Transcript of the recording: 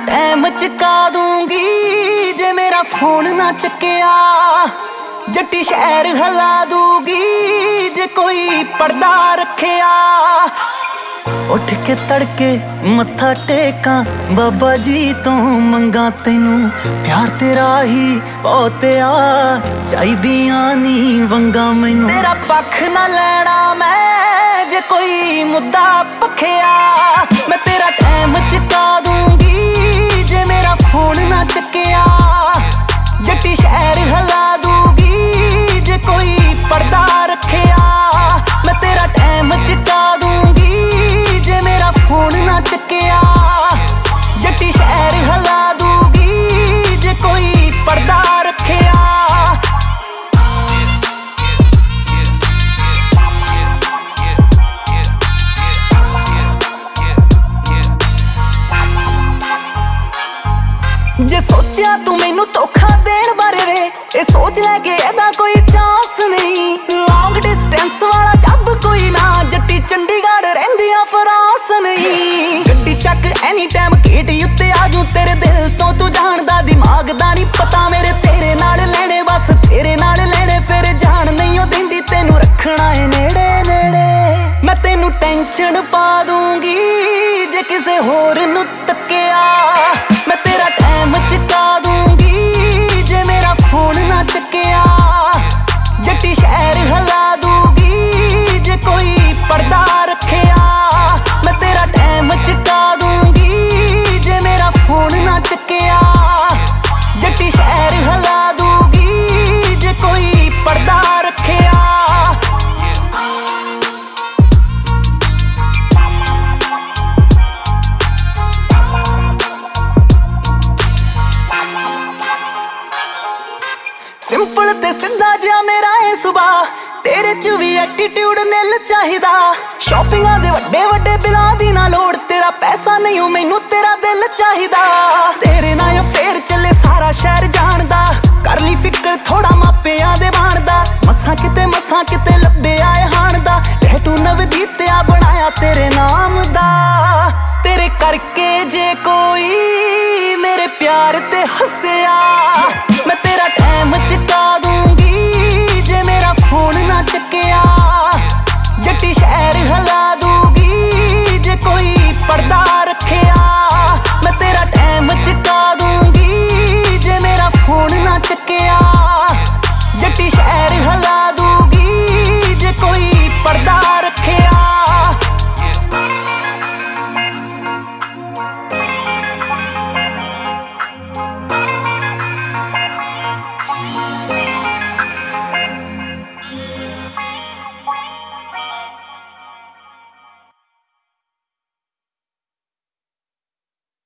Time ਚੁਕਾ ਦੂੰਗੀ ਜੇ ਮੇਰਾ ਫੋਨ ਨਾ ਚੱਕਿਆ। ਜੱਟੀ ਸ਼ਹਿਰ ਹਿਲਾ ਦੂਗੀ ਜੇ ਕੋਈ ਪਰਦਾ ਰੱਖਿਆ। ਉੱਠ ਕੇ ਤੜਕੇ ਮੱਥਾ ਟੇਕਾਂ ਬਾਬਾ ਜੀ ਤੋਂ ਮੰਗਾ ਤੈਨੂੰ ਪਿਆਰ ਤੇਰਾ ਹੀ ਬਹੁਤ ਆ ਚਾਹੀਦੀਆਂ ਨੀ ਵੰਗਾ ਮੈਨੂੰ। ਤੇਰਾ ਪੱਖ ਨਾ ਲੈਣਾ ਮੈਂ ਜੇ ਕੋਈ ਮੁੱਦਾ ਪੱਖਿਆ। ਮੈਂ ਤੇਰਾ ਟਾਈਮ ਚੁਕਾ ਦੂੰਗੀ ਜੇ ਮੇਰਾ ਫੋਨ ਨਾ ਚੱਕਿਆ। ਜੱਟੀ ਸ਼ਹਿਰ ਹਿਲਾ ਦੂਗੀ ਜੇ ਕੋਈ ਪਰਦਾ ਰੱਖਿਆ। ਮੈਂ ਤੇਰਾ ਟਾਈਮ ਚੁਕਾ ਦੂੰਗੀ ਜੇ ਮੇਰਾ ਫੋਨ ਨਾ ਚੱਕਿਆ। ਜੱਟੀ ਸ਼ਹਿਰ ਹਿਲਾ ਦੂਗੀ ਜੇ ਕੋਈ ਪਰਦਾ ਰੱਖਿਆ। ਜੇ ਸੋਚਿਆ ਤੂੰ ਮੈਨੂੰ ਧੋਖਾ ਦੇਣ ਬਾਰੇ ਵੇ ਇਹ ਸੋਚ ਲੈ ਕੇ ਇਹਦਾ ਕੋਈ ਚਾਂਸ ਨਹੀਂ। ਲੌਂਗ ਡਿਸਟੈਂਸ ਵਾਲਾ ਜੱਬ ਕੋਈ ਨਾ ਜੱਟੀ ਚੰਡੀਗੜ੍ਹ ਰਹਿੰਦੀਆਂ ਫਰਾਂਸ ਨਹੀਂ। ਗੱਡੀ ਚੱਕ ਐਨੀ ਟਾਈਮ ਗੇਟ ਉੱਤੇ ਆਜੂ ਤੇਰੇ ਦਿਲ ਤੋਂ ਤੂੰ ਜਾਣਦਾ ਦਿਮਾਗ ਦਾ ਨਹੀਂ ਪਤਾ ਮੇਰੇ ਤੇਰੇ ਨਾਲ ਲੈਣੇ ਬਸ ਤੇਰੇ ਨਾਲ ਲੈਣੇ ਫਿਰ ਜਾਣ ਨਹੀਂ ਉਹ ਦਿੰਦੀ ਤੈਨੂੰ ਰੱਖਣਾ ਏ ਨੇੜੇ ਨੇੜੇ। ਮੈਂ ਤੈਨੂੰ ਟੈਨਸ਼ਨ ਪਾ ਦੂੰਗੀ ਜੇ ਕਿਸੇ ਹੋਰ ਨੂੰ ਤੱਕਿਆ। ਮੈਂ ਤੇਰਾ ਟਾਈਮ ਚੁਕਾ ਦੂੰਗੀ ਜੇ ਮੇਰਾ ਫੋਨ ਨਾ ਚੱਕਿਆ। ਜੱਟੀ ਸ਼ਹਿਰ ਹਿਲਾ ਦੂਗੀ ਜੇ ਕੋਈ ਪਰਦਾ ਰੱਖਿਆ। ਮੈਂ ਤੇਰਾ ਟਾਈਮ ਚੁਕਾ ਦੂੰਗੀ ਜੇ ਮੇਰਾ ਫੋਨ ਨਾ ਚੱਕਿਆ। ਜੱਟੀ ਸ਼ਹਿਰ ਹਿਲਾ ਦੂਗੀ ਜੇ ਕੋਈ ਪਰਦਾ ਰੱਖਿਆ। ਸਿੰਪਲ ਤੇ ਸਿੱਧਾ ਜਿਹਾ ਮੇਰਾ ਏ ਸੁਭਾਅ ਤੇਰੇ ਚ ਵੀ ਐਟੀਟਿਊਡ ਨਿਲ ਚਾਹੀਦਾ। ਸ਼ਾਪਿੰਗਾਂ ਦੇ ਵੱਡੇ ਵੱਡੇ ਬਿਲਾਂ ਦੀ ਨਾ ਲੋੜ ਤੇਰਾ ਪੈਸਾ ਨਹੀਂ ਮੈਨੂੰ ਤੇਰਾ ਦਿਲ ਚਾਹੀਦਾ। ਤੇਰੇ ਨਾਲ ਫੇਰ ਚੱਲੇ ਸਾਰਾ ਸ਼ਹਿਰ ਜਾਣਦਾ